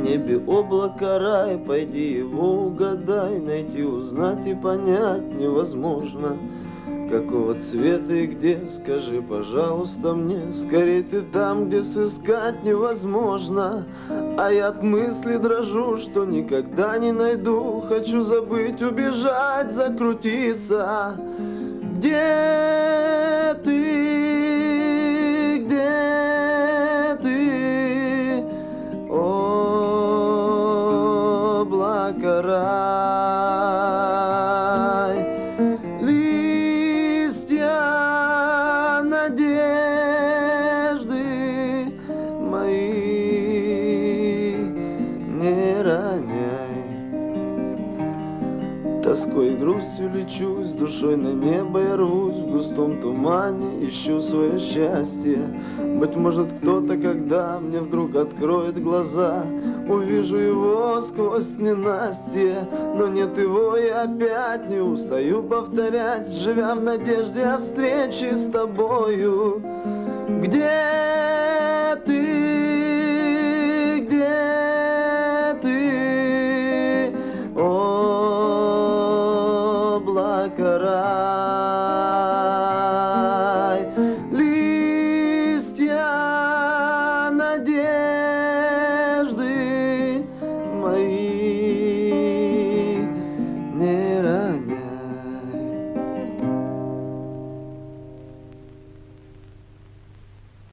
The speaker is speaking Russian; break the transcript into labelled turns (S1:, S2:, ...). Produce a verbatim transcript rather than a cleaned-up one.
S1: небе облако рай, пойди его угадай, найти, узнать и понять невозможно. Какого цвета и где, скажи, пожалуйста, мне. Скорей ты там, где сыскать невозможно. А я от мысли дрожу, что никогда не найду. Хочу забыть, убежать, закрутиться. Где ты, где ты, облако рай? Надежды мои не роняй. Тоской и грустью лечу, с душой на небо я рвусь, в густом тумане ищу свое счастье. Быть может, кто-то, когда мне вдруг откроет глаза, увижу его сквозь ненастье. Но нет его, и опять не устаю повторять, живя в надежде о встрече с тобою. Где ты, где ты, облако рай?